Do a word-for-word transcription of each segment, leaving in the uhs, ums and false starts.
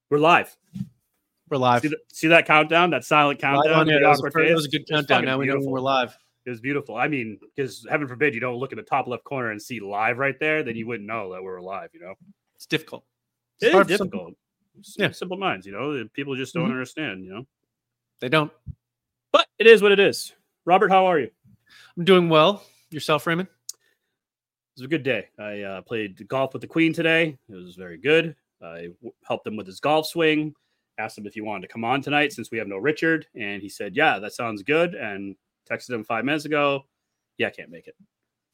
We're live. We're live. See, the, see that countdown? That silent countdown? Yeah, that, was a, that was a good countdown. Now we know when we're live. It was beautiful. I mean, because heaven forbid you don't look at the top left corner and see live right there, then you wouldn't know that we're live, you know? It's difficult. It's it is difficult. Simple. Yeah. Simple minds, you know? People just don't mm-hmm. understand, you know? They don't. But it is what it is. Robert, how are you? I'm doing well. Yourself, Raymond? It was a good day. I uh, played golf with the Queen today. It was very good. I w- helped him with his golf swing. Asked him if he wanted to come on tonight since we have no Richard. And he said, yeah, that sounds good. And texted him five minutes ago. Yeah, I can't make it.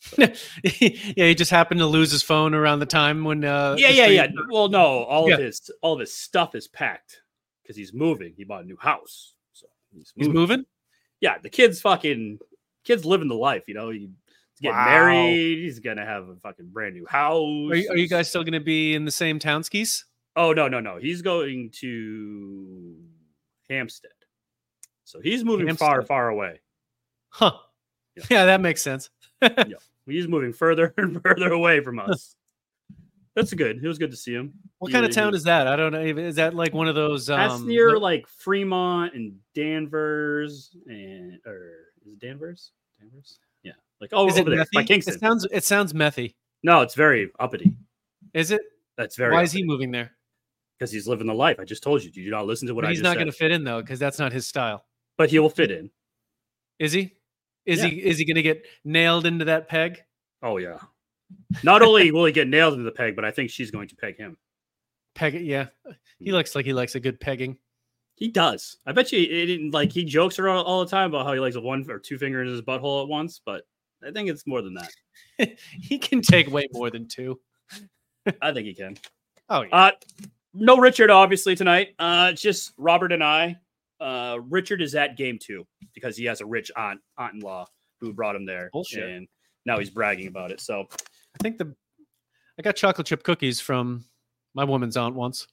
Yeah, he just happened to lose his phone around the time when. Uh, yeah, yeah, yeah. Well, no, all yeah. of his all of his stuff is packed because he's moving. He bought a new house, so he's moving. He's moving? Yeah, the kid's fucking kid's living the life. You know, he's getting wow. married. He's gonna have a fucking brand new house. Are you, are you guys still gonna be in the same town skis? Oh no, no, no. He's going to Hampstead, so he's moving Hampstead. far, far away. Huh? Yeah, yeah that makes sense. Yeah, he's moving further and further away from us. That's good. It was good to see him. What he, kind of town he, is that? I don't know. Is that like one of those? Um, that's near like Fremont and Danvers, and or is it Danvers? Danvers? Yeah. Like oh, is over it there by Kingston. It sounds. It sounds methy. No, it's very uppity. Is it? That's very. Why uppity. is he moving there? Because he's living the life. I just told you. Did you not listen to what but I he's just not said? going to fit in though, because that's not his style. But he will fit in. Is he? Is yeah. he? Is he going to get nailed into that peg? Oh yeah. Not only will he get nailed into the peg, but I think she's going to peg him. Peg it, yeah. He looks like he likes a good pegging. He does. I bet you it didn't like he jokes around all the time about how he likes a one or two fingers in his butthole at once, but I think it's more than that. He can take way more than two. I think he can. Oh yeah. Uh, no Richard, obviously, tonight. Uh, it's just Robert and I. Uh, Richard is at game two because he has a rich aunt aunt-in-law who brought him there. Bullshit. And now he's bragging about it. So I think the I got chocolate chip cookies from my woman's aunt once.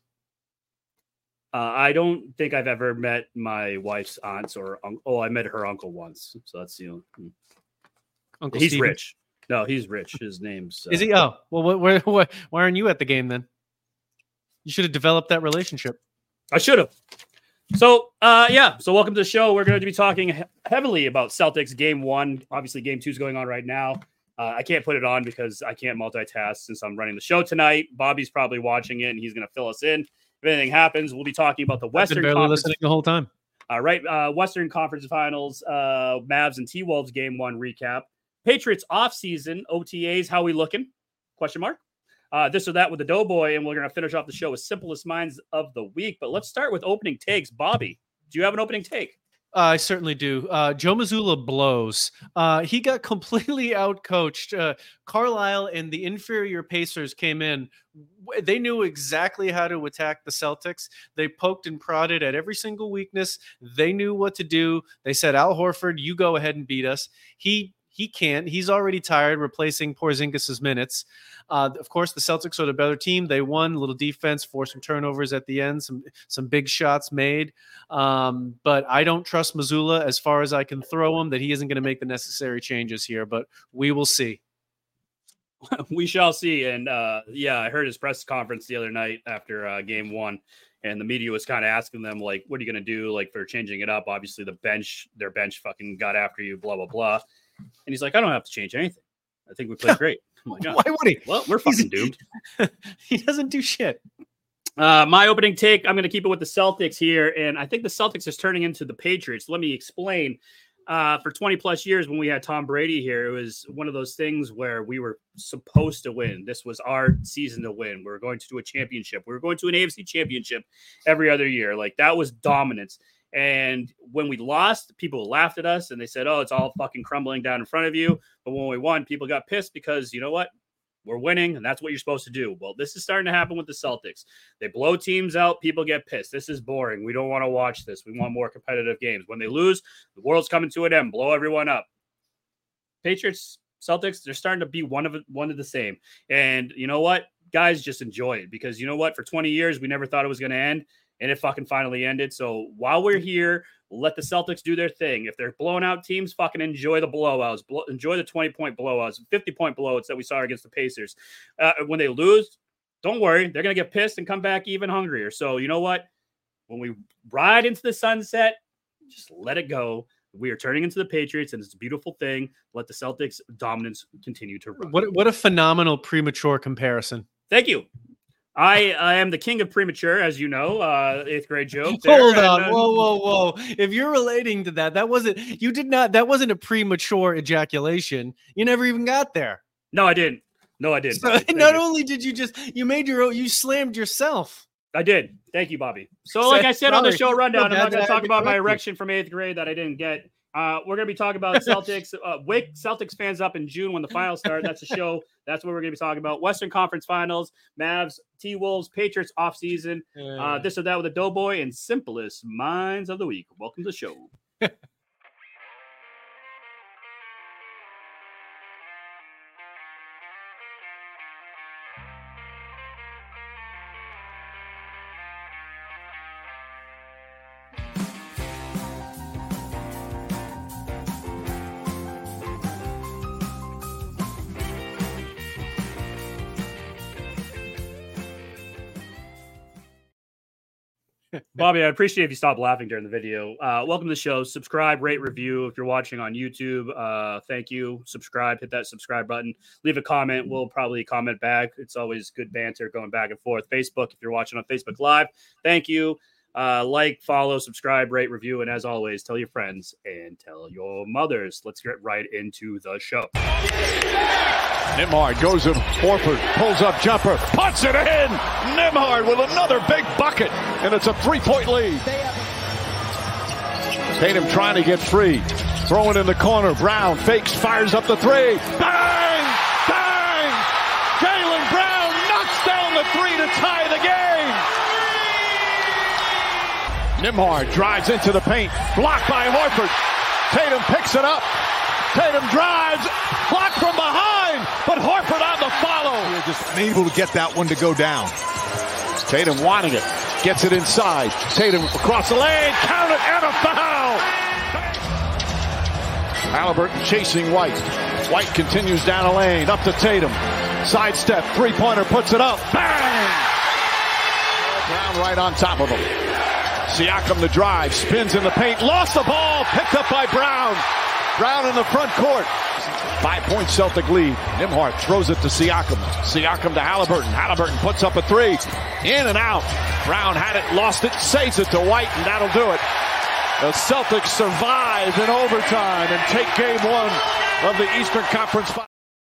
Uh, I don't think I've ever met my wife's aunts or un- oh, I met her uncle once. So that's you know, Uncle he's Steven. rich. No, he's rich. His name's uh, is he? Oh, well, wh- where, wh- why aren't you at the game then? You should have developed that relationship. I should have. So, uh, yeah. So, welcome to the show. We're going to be talking he- heavily about Celtics game one. Obviously, game two is going on right now. Uh, I can't put it on because I can't multitask since I'm running the show tonight. Bobby's probably watching it, and he's going to fill us in. If anything happens, we'll be talking about the Western I've been barely Conference. listening the whole time. All right. Uh, Western Conference Finals, uh, Mavs and T-Wolves game one recap. Patriots offseason, O T As, how we looking? Question mark. Uh, this or that with the Doughboy, and we're going to finish off the show with Simplest Minds of the Week. But let's start with opening takes. Bobby, do you have an opening take? Uh, I certainly do. Uh, Joe Mazzulla blows. Uh, he got completely outcoached. Uh, Carlisle and the inferior Pacers came in. They knew exactly how to attack the Celtics. They poked and prodded at every single weakness. They knew what to do. They said, Al Horford, you go ahead and beat us. He He can't. He's already tired replacing Porzingis' minutes. Uh, of course, the Celtics are the better team. They won. A little defense, forced some turnovers at the end, some some big shots made. Um, but I don't trust Mazzulla as far as I can throw him that he isn't going to make the necessary changes here. But we will see. We shall see. And, uh, yeah, I heard his press conference the other night after uh, game one. And the media was kind of asking them, like, what are you going to do, like, for changing it up? Obviously, the bench, their bench fucking got after you, blah, blah, blah. And he's like, I don't have to change anything. I think we played great. I'm like, oh, why would he? Well, we're fucking doomed. He doesn't do shit. Uh, my opening take, I'm going to keep it with the Celtics here. And I think the Celtics is turning into the Patriots. Let me explain. Uh, for twenty plus years when we had Tom Brady here, it was one of those things where we were supposed to win. This was our season to win. We were going to do a championship. We were going to an A F C championship every other year. Like that was dominance. And when we lost, people laughed at us and they said, oh, it's all fucking crumbling down in front of you. But when we won, people got pissed because you know what? We're winning, and that's what you're supposed to do. Well, this is starting to happen with the Celtics. They blow teams out. People get pissed. This is boring. We don't want to watch this. We want more competitive games. When they lose, the world's coming to an end. Blow everyone up. Patriots, Celtics, they're starting to be one of one of the same. And you know what? Guys, just enjoy it because you know what? For twenty years, we never thought it was going to end. And it fucking finally ended. So while we're here, let the Celtics do their thing. If they're blowing out teams, fucking enjoy the blowouts. Blow, enjoy the twenty-point blowouts, fifty-point blowouts that we saw against the Pacers. Uh, when they lose, don't worry, they're going to get pissed and come back even hungrier. So you know what? When we ride into the sunset, just let it go. We are turning into the Patriots, and it's a beautiful thing. Let the Celtics dominance continue to run. What what a phenomenal premature comparison. Thank you. I, I am the king of premature, as you know, uh, eighth grade joke. There. Hold on. And, uh, whoa, whoa, whoa. If you're relating to that, that wasn't, you did not, that wasn't a premature ejaculation. You never even got there. No, I didn't. No, I didn't. So not you. only did you just, you made your own, you slammed yourself. I did. Thank you, Bobby. So like I said on the show rundown, I'm not going to talk about my erection from eighth grade that I didn't get. Uh, we're going to be talking about Celtics. Uh, wake Celtics fans up in June when the finals start. That's a show. That's what we're going to be talking about. Western Conference Finals, Mavs, T-Wolves, Patriots offseason, uh, this or that with a Doughboy, and simplest minds of the week. Welcome to the show. Bobby, I appreciate if you stop laughing during the video. Uh, welcome to the show. Subscribe, rate, review. If you're watching on YouTube, uh, thank you. Subscribe, hit that subscribe button. Leave a comment. We'll probably comment back. It's always good banter going back and forth. Facebook, if you're watching on Facebook Live, thank you. Uh, like, follow, subscribe, rate, review. And as always, tell your friends and tell your mothers. Let's get right into the show. Nembhard goes to Horford, pulls up jumper, puts it in. Nembhard with another big bucket, and it's a three-point lead. Tatum trying to get free, throwing in the corner. Brown fakes, fires up the three. Bang! Bang! Jaylen Brown knocks down the three to tie the game. Nembhard drives into the paint, blocked by Horford. Tatum picks it up. Tatum drives, blocked from behind, but Horford on the follow. You're just able to get that one to go down. Tatum wanting it, gets it inside. Tatum across the lane, count it, and a foul. Haliburton chasing White. White continues down the lane, up to Tatum. Sidestep, three-pointer, puts it up. Bang! Brown right on top of him. Siakam the drive, spins in the paint, lost the ball, picked up by Brown. Brown in the front court. Five-point Celtic lead. Nembhard throws it to Siakam. Siakam to Haliburton. Haliburton puts up a three. In and out. Brown had it, lost it, saves it to White, and that'll do it. The Celtics survive in overtime and take game one of the Eastern Conference Finals.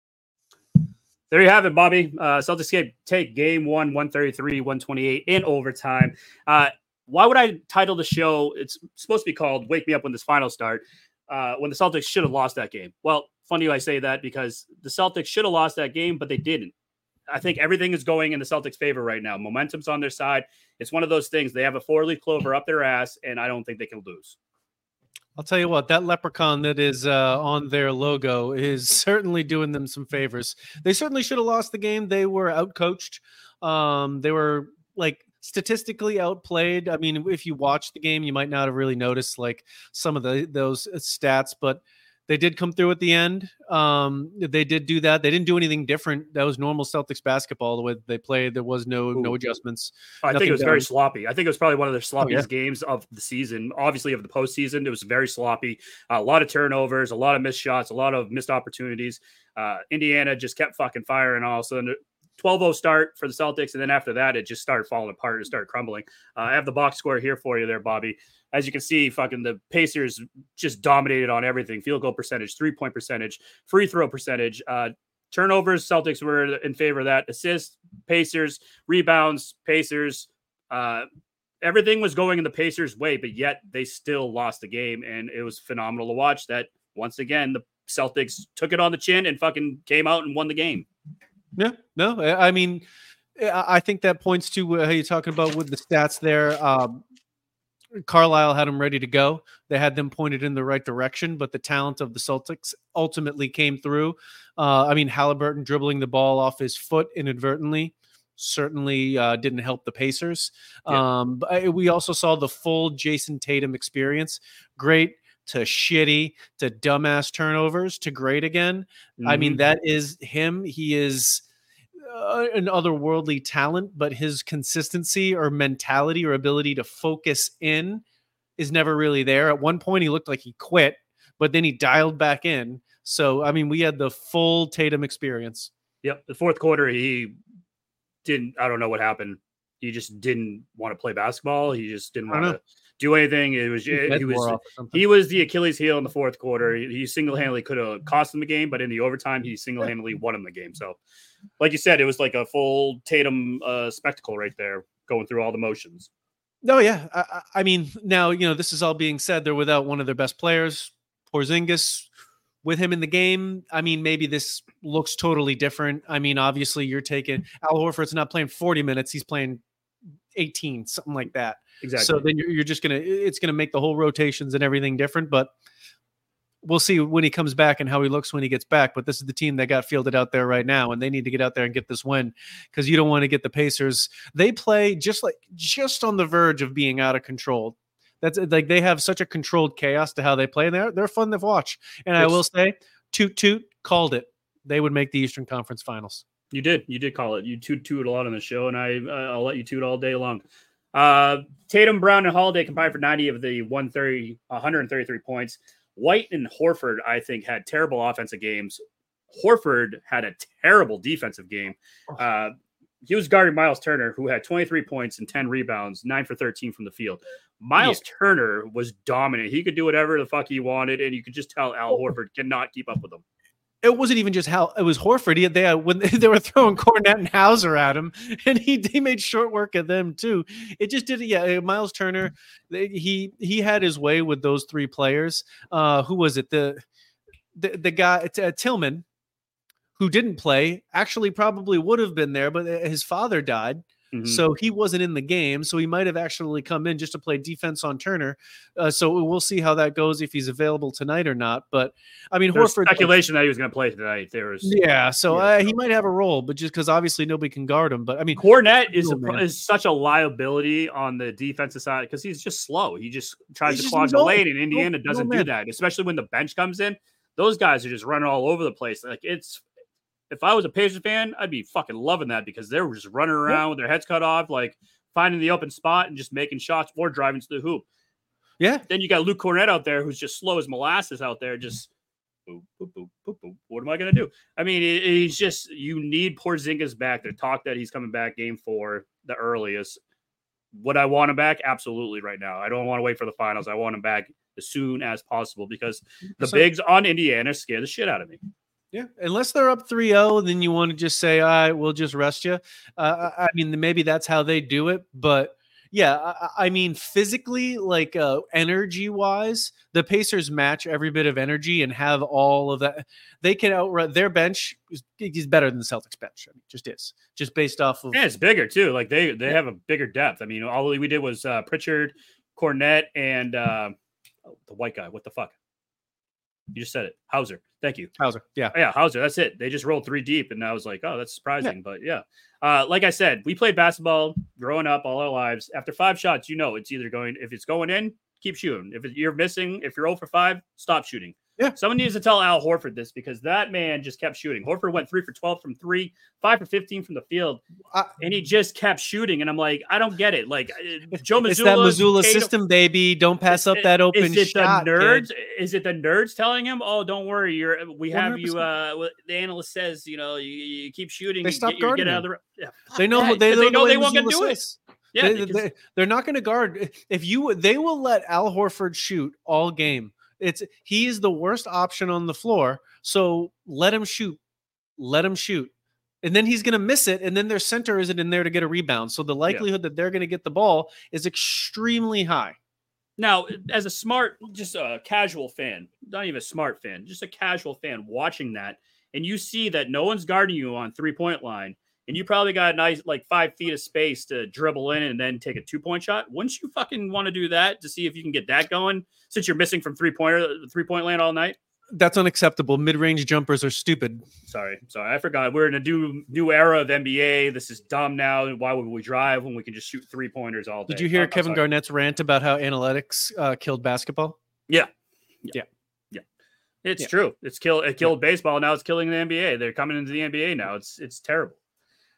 There you have it, Bobby. Uh, Celtics take game one, one thirty-three, one twenty-eight in overtime. Uh, why would I title the show? It's supposed to be called Wake Me Up When This Final Start. Uh, when the Celtics should have lost that game. Well, funny I say that because the Celtics should have lost that game, but they didn't. I think everything is going in the Celtics' favor right now. Momentum's on their side. It's one of those things. They have a four-leaf clover up their ass, and I don't think they can lose. I'll tell you what, that leprechaun that is uh, on their logo is certainly doing them some favors. They certainly should have lost the game. They were outcoached. Um, they were like statistically outplayed. I mean, if you watch the game, you might not have really noticed like some of the those stats, but they did come through at the end. Um, they did do that. They didn't do anything different. That was normal Celtics basketball. The way they played, there was no Ooh. no adjustments. I think it was done. very sloppy. I think it was probably one of the sloppiest oh, yeah. games of the season. Obviously, of the postseason, it was very sloppy. Uh, a lot of turnovers, a lot of missed shots, a lot of missed opportunities. Uh, Indiana just kept fucking firing. All of a sudden, twelve oh start for the Celtics, and then after that, it just started falling apart and started crumbling. Uh, I have the box score here for you there, Bobby. As you can see, fucking the Pacers just dominated on everything. Field goal percentage, three-point percentage, free throw percentage. Uh, turnovers, Celtics were in favor of that. Assists, Pacers. Rebounds, Pacers. Uh, everything was going in the Pacers' way, but yet they still lost the game, and it was phenomenal to watch that, once again, the Celtics took it on the chin and fucking came out and won the game. Yeah, no, I mean, I think that points to how you're talking about with the stats there. Um, Carlisle had them ready to go. They had them pointed in the right direction, but the talent of the Celtics ultimately came through. Uh, I mean, Haliburton dribbling the ball off his foot inadvertently certainly uh, didn't help the Pacers. Yeah. Um, but we also saw the full Jason Tatum experience. Great to shitty to dumbass turnovers to great again. Mm-hmm. I mean, that is him. He is uh, an otherworldly talent, but his consistency or mentality or ability to focus in is never really there. At one point, he looked like he quit, but then he dialed back in. So, I mean, we had the full Tatum experience. Yep. The fourth quarter, he didn't, I don't know what happened. He just didn't want to play basketball. He just didn't want to do anything. It was, he, he was, he was the Achilles heel in the fourth quarter. He, he single-handedly could have cost him the game, but in the overtime, he single-handedly won him the game. So, like you said, it was like a full Tatum uh, spectacle right there, going through all the motions. No, yeah. I, I mean, now, you know, this is all being said. They're without one of their best players, Porzingis. With him in the game, I mean, maybe this looks totally different. I mean, obviously, you're taking Al Horford's not playing forty minutes; he's playing eighteen, something like that. Exactly. So then you're, you're just gonna, it's gonna make the whole rotations and everything different. But we'll see when he comes back and how he looks when he gets back. But this is the team that got fielded out there right now, and they need to get out there and get this win because you don't want to get the Pacers. They play just like just on the verge of being out of control. That's like they have such a controlled chaos to how they play, and they're they're fun to watch. And I will say, toot toot called it. They would make the Eastern Conference Finals. You did, you did call it. You toot toot a lot on the show, and I uh, I'll let you toot all day long. Uh, Tatum, Brown, and Holiday combined for ninety of the one thirty, one thirty-three points. White and Horford, I think, had terrible offensive games. Horford had a terrible defensive game. Uh, he was guarding Miles Turner, who had twenty-three points and ten rebounds, nine for thirteen from the field. Miles yeah. Turner was dominant. He could do whatever the fuck he wanted, and you could just tell Al Horford cannot keep up with him. It wasn't even just how it was Horford. He, they had, when they were throwing Cornette and Hauser at him, and he he made short work of them too. It just did. Yeah, Miles Turner. He he had his way with those three players. Uh, who was it? The the the guy uh, Tillman, who didn't play, actually probably would have been there, but his father died. Mm-hmm. So he wasn't in the game. So he might have actually come in just to play defense on Turner. Uh, so we'll see how that goes if he's available tonight or not. But I mean, There's Horford speculation that he was going to play tonight. There was yeah. So yeah, uh, he might have a role, but just because obviously nobody can guard him. But I mean, Cornette is a, is such a liability on the defensive side because he's just slow. He just tries he's to clog the lane, and Indiana no, doesn't no, do that. Especially when the bench comes in, those guys are just running all over the place. Like it's. If I was a Pacers fan, I'd be fucking loving that because they were just running around with their heads cut off, like finding the open spot and just making shots or driving to the hoop. Yeah. Then you got Luke Cornette out there who's just slow as molasses out there. Just boop, boop, boop, boop, boop. What am I going to do? I mean, it, he's just, you need Porzingis back. They talk that he's coming back game four, the earliest. Would I want him back? Absolutely right now. I don't want to wait for the finals. I want him back as soon as possible because the so, bigs on Indiana scare the shit out of me. Yeah, unless they're up three oh, then you want to just say, all right, we'll just rest you. Uh, I mean, maybe that's how they do it. But, yeah, I, I mean, physically, like uh, energy-wise, the Pacers match every bit of energy and have all of that. They can outrun their bench is, is better than the Celtics bench. I mean, just is. Just based off of – Yeah, it's bigger, too. Like, they they have a bigger depth. I mean, all we did was uh, Pritchard, Cornette, and uh, the white guy. What the fuck? You just said it. Hauser. Thank you. Hauser. Yeah. Oh, yeah. Hauser. That's it. They just rolled three deep. And I was like, oh, that's surprising. Yeah. But yeah. Uh, like I said, we played basketball growing up all our lives. After five shots, you know, it's either going, if it's going in, keep shooting. If you're missing, if you're zero for five, stop shooting. Yeah. Someone needs to tell Al Horford this because that man just kept shooting. Horford went three for twelve from three, five for fifteen from the field, uh, and he just kept shooting. And I'm like, I don't get it. Like Joe Mazzulla, it's that Mazzulla system, baby. Don't pass up that open is it shot. The nerds? Kid. Is it the nerds telling him, "Oh, don't worry, you're we have one hundred percent. You." Uh, the analyst says, you know, you, you keep shooting. They and stop get, guarding. Get out of the, yeah, they know. that, They, they know the they won't get to do it. Yeah, they, they, they're not going to guard. If you, they will let Al Horford shoot all game. It's he is the worst option on the floor. So let him shoot. Let him shoot. And then he's going to miss it. And then their center isn't in there to get a rebound. So the likelihood yeah. that they're going to get the ball is extremely high. Now, as a smart, just a casual fan, not even a smart fan, just a casual fan watching that, and you see that no one's guarding you on three-point line, and you probably got a nice, like, five feet of space to dribble in and then take a two-point shot. Wouldn't you fucking want to do that to see if you can get that going since you're missing from three-pointer, three-point land all night? That's unacceptable. Mid-range jumpers are stupid. Sorry. Sorry. I forgot. We're in a new new era of N B A. This is dumb now. Why would we drive when we can just shoot three-pointers all day? Did you hear oh, Kevin Garnett's rant about how analytics uh, killed basketball? Yeah. Yeah. Yeah. yeah. It's yeah. true. It's kill. It killed yeah. baseball. Now it's killing the N B A. They're coming into the N B A now. It's it's terrible.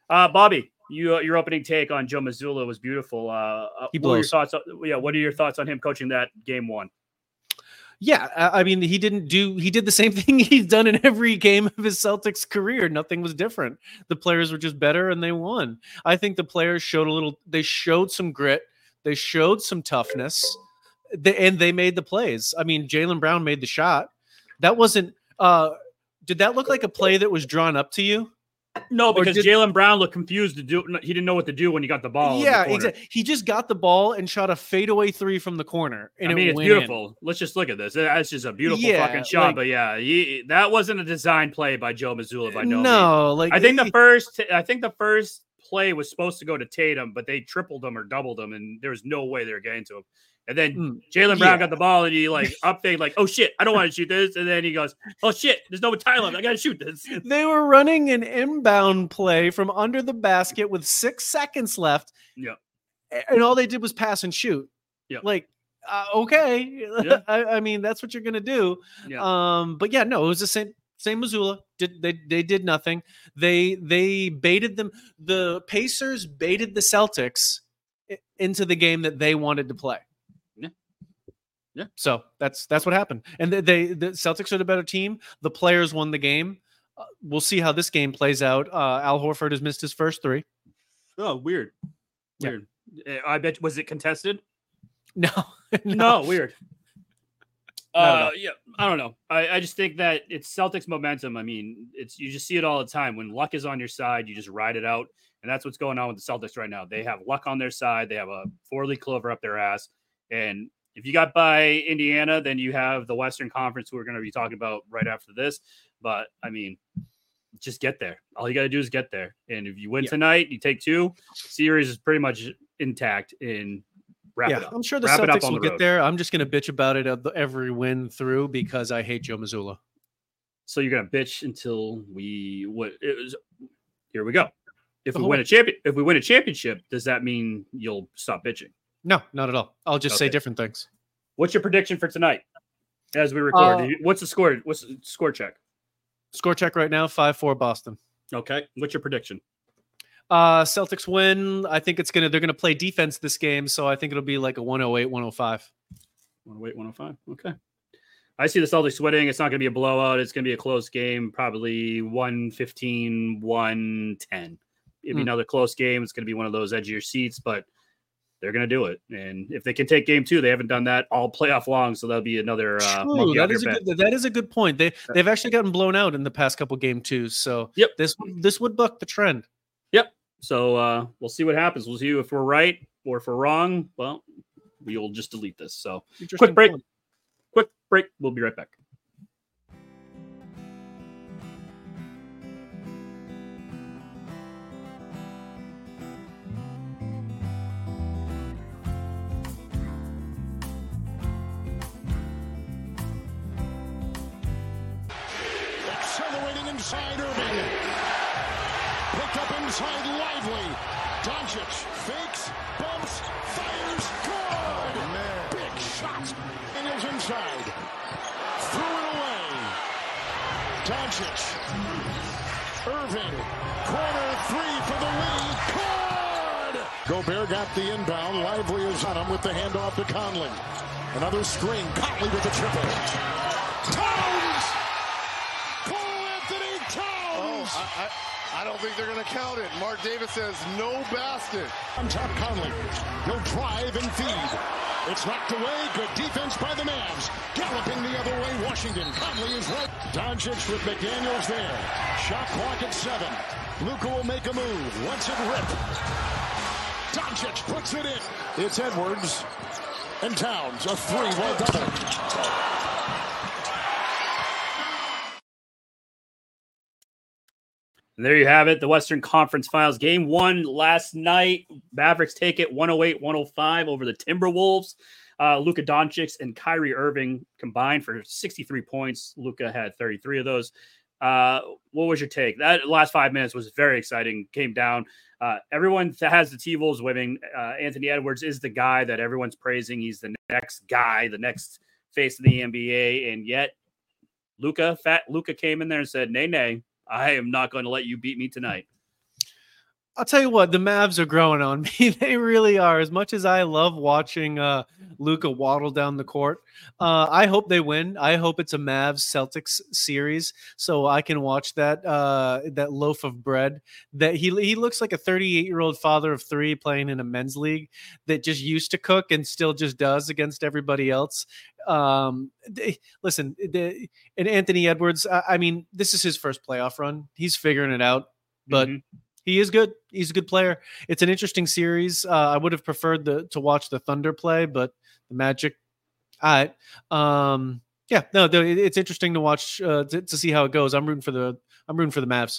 Uh, Bobby, you your opening take on Joe Mazzulla was beautiful. Uh, He what are your blows. thoughts? On, yeah, what are your thoughts on him coaching that game one? Yeah, I I mean, he didn't do, he did the same thing he's done in every game of his Celtics career. Nothing was different. The players were just better and they won. I think the players showed a little, they showed some grit. They showed some toughness they, and they made the plays. I mean, Jaylen Brown made the shot. That wasn't, uh, did that look like a play that was drawn up to you? No, because did- Jaylen Brown looked confused to do. He didn't know what to do when he got the ball. Yeah, in the corner. exactly. He just got the ball and shot a fadeaway three from the corner. And I mean, it it's went beautiful. in. Let's just look at this. That's just a beautiful Yeah, fucking shot. like- but yeah, he, that wasn't a design play by Joe Mazzulla by no, means. No, like I think the he- first. I think the first play was supposed to go to Tatum, but they tripled him or doubled him, and there was no way they were getting to him. And then Mm, Jaylen Brown yeah. got the ball, and he like up fake, like, "Oh shit, I don't want to shoot this." And then he goes, "Oh shit, there's no time left. I gotta shoot this." They were running an inbound play from under the basket with six seconds left. Yeah. And all they did was pass and shoot. Yeah. Like, uh, okay. Yeah. I, I mean, that's what you're going to do. Yeah. Um, but yeah, no, it was the same, same Mazzulla. Did they, they did nothing. They, they baited them. The Pacers baited the Celtics i- into the game that they wanted to play. Yeah. Yeah. So that's, that's what happened. And they, they the Celtics are the better team. The players won the game. Uh, we'll see how this game plays out. Uh, Al Horford has missed his first three. Oh, weird. Yeah. Weird. Uh, I bet. Was it contested? No, No, weird. Not at Uh, all. yeah, I don't know. I, I just think that it's Celtics momentum. I mean, it's you just see it all the time. When luck is on your side, you just ride it out, and that's what's going on with the Celtics right now. They have luck on their side. They have a four-league clover up their ass, and if you got by Indiana, then you have the Western Conference, who we're going to be talking about right after this. But I mean, just get there. All you got to do is get there, and if you win Yeah. tonight, you take two. Series is pretty much intact. In wrap yeah, it up. I'm sure the Wrap it up Celtics on will the get road. there. I'm just going to bitch about it at the, every win through because I hate Joe Mazzulla. So you're gonna bitch until we what it was here we go. If The we whole win way. a champion if we win a championship, does that mean you'll stop bitching? No, not at all. I'll just say Okay. different things. What's your prediction for tonight as we record? Uh, What's the score? What's the score check? Score check right now, five four Boston. Okay. What's your prediction? Uh, Celtics win. I think it's going to, they're going to play defense this game. So I think it'll be like a one oh eight, one oh five. one oh eight, one oh five. Okay. I see the Celtics winning. It's not gonna be a blowout. It's gonna be a close game, probably one fifteen, one ten. It'll be Hmm. another close game. It's gonna be one of those edge of your seats, but they're gonna do it. And if they can take game two, they haven't done that all playoff long, so that'll be another uh, True. monkey off That is, your a back. good, that is a good point. They, they've actually gotten blown out in the past couple game twos. So Yep. this, this would buck the trend. So uh, we'll see what happens. We'll see if we're right or if we're wrong. Well, we'll just delete this. So Interesting quick break. point. Quick break. We'll be right back. Accelerating inside Irving. Picked up inside Lively. Doncic fakes, bumps, fires, good. Big shot. Daniels inside. Threw it away. Doncic. Irving. Corner three for the lead. Good. Gobert got the inbound. Lively is on him with the handoff to Conley. Another screen. Conley with the triple. Towns! Cole Anthony Towns! Oh, I, I, I don't think they're going to count it. Mark Davis says no basket. On top, Conley. He'll drive and feed. It's knocked away. Good defense by the Mavs. Galloping the other way, Washington. Conley is right. Doncic with McDaniels there. Shot clock at seven. Luka will make a move. Lets it rip. Doncic puts it in. It's Edwards and Towns. A three, well double. And there you have it. The Western Conference Finals. Game one last night. Mavericks take it one oh eight, one oh five over the Timberwolves. Uh, Luka Doncic and Kyrie Irving combined for sixty-three points. Luka had thirty-three of those. Uh, what was your take? That last five minutes was very exciting. Came down. Uh, everyone that has the T-Wolves winning. Uh, Anthony Edwards is the guy that everyone's praising. He's the next guy, the next face of the N B A. And yet, Luka, fat Luka came in there and said, "Nay, nay, I am not going to let you beat me tonight." I'll tell you what, the Mavs are growing on me. They really are. As much as I love watching uh, Luka waddle down the court, uh, I hope they win. I hope it's a Mavs Celtics series, so I can watch that uh, that loaf of bread. That he he looks like a thirty-eight year old father of three playing in a men's league that just used to cook and still just does against everybody else. Um, they, listen, they, and Anthony Edwards. I, I mean, this is his first playoff run. He's figuring it out, but. Mm-hmm. He is good. He's a good player. It's an interesting series. Uh, I would have preferred the, to watch the Thunder play, but the Magic. All right. Um, yeah, no, it's interesting to watch uh, to, to see how it goes. I'm rooting for the. I'm rooting for the Mavs.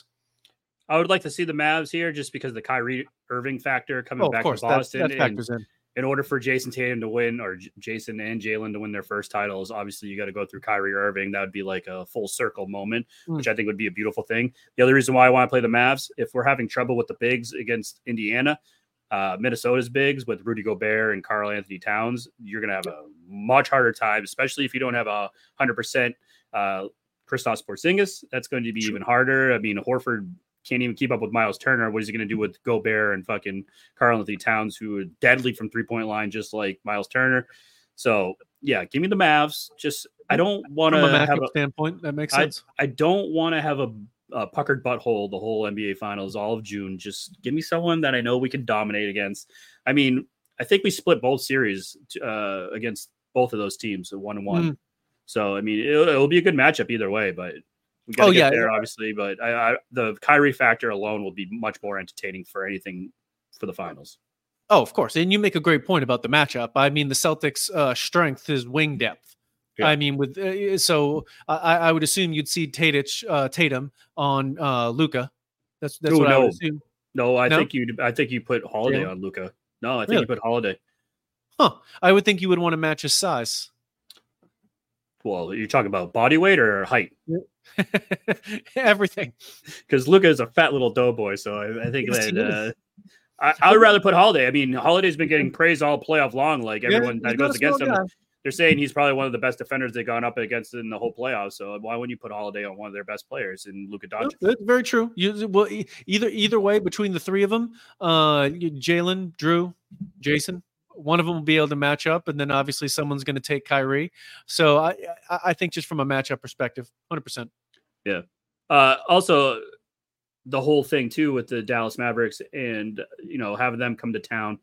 I would like to see the Mavs here, just because of the Kyrie Irving factor coming oh, back course, to Boston. That, that factors and, in. In order for Jason Tatum to win, or J- Jason and Jalen to win their first titles, obviously you got to go through Kyrie Irving. That would be like a full circle moment, mm. which I think would be a beautiful thing. The other reason why I want to play the Mavs, if we're having trouble with the bigs against Indiana, uh, Minnesota's bigs with Rudy Gobert and Karl Anthony Towns, you're going to have a much harder time, especially if you don't have a one hundred percent uh, Kristaps Porzingis. That's going to be even harder. I mean, Horford can't even keep up with Miles Turner. What is he going to do with Gobert and fucking Karl Anthony Towns, who are deadly from three-point line, just like Miles Turner? So, yeah, give me the Mavs. Just, I don't want to have a standpoint. That makes sense. I, I don't want to have a, a puckered butthole the whole N B A Finals, all of June. Just give me someone that I know we can dominate against. I mean, I think we split both series uh, against both of those teams, so one and one. Mm. So, I mean, it'll, it'll be a good matchup either way, but. We got to oh, get yeah, there, yeah. obviously, but I, I, the Kyrie factor alone will be much more entertaining for anything for the finals. Oh, of course. And you make a great point about the matchup. I mean, the Celtics' uh, strength is wing depth. Yeah. I mean, with uh, so I, I would assume you'd see Tatich, uh, Tatum on uh, Luka. That's that's Ooh, what no. I would assume. No, I no? think you. I think you put Holiday yeah. on Luka. No, I think really? you put Holiday. Huh? I would think you would want to match his size. Well, you're talking about body weight or height? Yeah. Everything, because Luka is a fat little doughboy, so I, I think yes, that uh, I, I would rather put Holiday. I mean, Holiday's been getting praised all playoff long. Like everyone yeah, that goes against him, guy. They're saying he's probably one of the best defenders they've gone up against in the whole playoffs. So why wouldn't you put Holiday on one of their best players in Luka Doncic? That's very true. You well either either way between the three of them, uh, Jalen, Drew, Jason. One of them will be able to match up, and then obviously someone's going to take Kyrie. So I, I think just from a matchup perspective, one hundred percent. Yeah. Uh, also, the whole thing too with the Dallas Mavericks and you know having them come to town,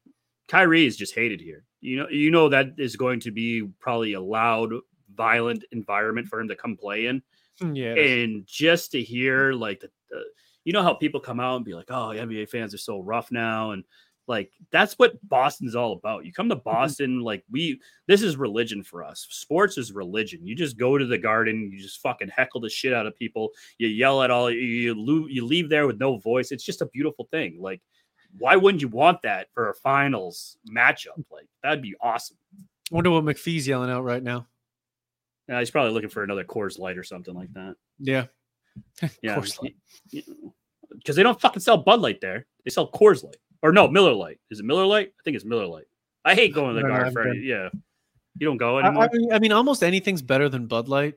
Kyrie is just hated here. You know, you know that is going to be probably a loud, violent environment for him to come play in. Yeah. And just to hear like the, the, you know how people come out and be like, "Oh, N B A fans are so rough now," and like, that's what Boston's all about. You come to Boston, like we, this is religion for us. Sports is religion. You just go to the Garden, you just fucking heckle the shit out of people. You yell at all, you, you, you leave there with no voice. It's just a beautiful thing. Like, why wouldn't you want that for a finals matchup? Like, that'd be awesome. I wonder what McPhee's yelling out right now. Yeah, he's probably looking for another Coors Light or something like that. Yeah. Yeah. Because they don't fucking sell Bud Light there. They sell Coors Light. Or no, Miller Lite. Is it Miller Lite? I think it's Miller Lite. I hate going to the Garden for any, yeah. You don't go anymore. I, I, mean, I mean, almost anything's better than Bud Light.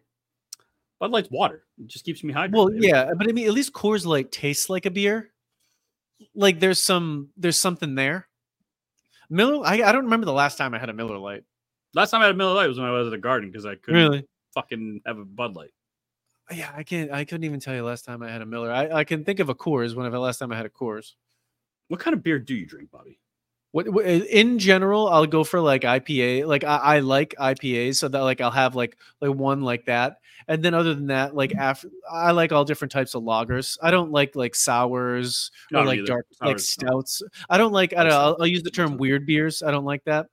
Bud Light's water. It just keeps me hydrated. Well, yeah, but I mean, at least Coors Light tastes like a beer. Like there's some, there's something there. Miller, I, I don't remember the last time I had a Miller Lite. Last time I had a Miller Lite was when I was at the Garden because I couldn't really? fucking have a Bud Light. Yeah, I can't. I couldn't even tell you last time I had a Miller. I, I can think of a Coors when the last time I had a Coors. What kind of beer do you drink, Bobby? What, what in general, I'll go for like I P A. Like I, I like I P As, so that like I'll have like like one like that, and then other than that, like after I like all different types of lagers. I don't like like sours or like either. dark sours, like stouts. No. I don't like. I don't. I'll, I'll use the term weird beers. I don't like that.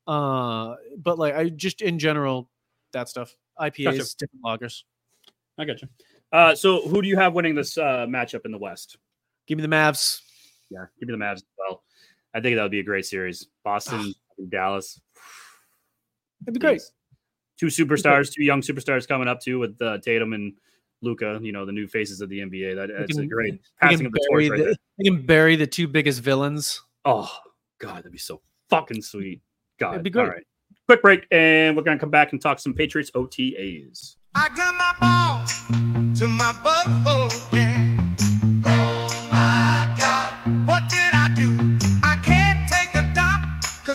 Uh, but like I just in general, that stuff. I P As, gotcha. Different lagers. I got you. Uh, so who do you have winning this uh, matchup in the West? Give me the Mavs. Yeah, give me the Mavs as well. I think that would be a great series. Boston, Dallas. It'd be great. Two superstars, two young superstars coming up too with uh, Tatum and Luka. You know, the new faces of the N B A. That, that's can, a great passing of the torch right the, there. You can bury the two biggest villains. Oh, God, that'd be so fucking sweet. God, it'd be great. All right. Quick break, and we're going to come back and talk some Patriots O T As. I got my ball to my butt, yeah. Oh, my God.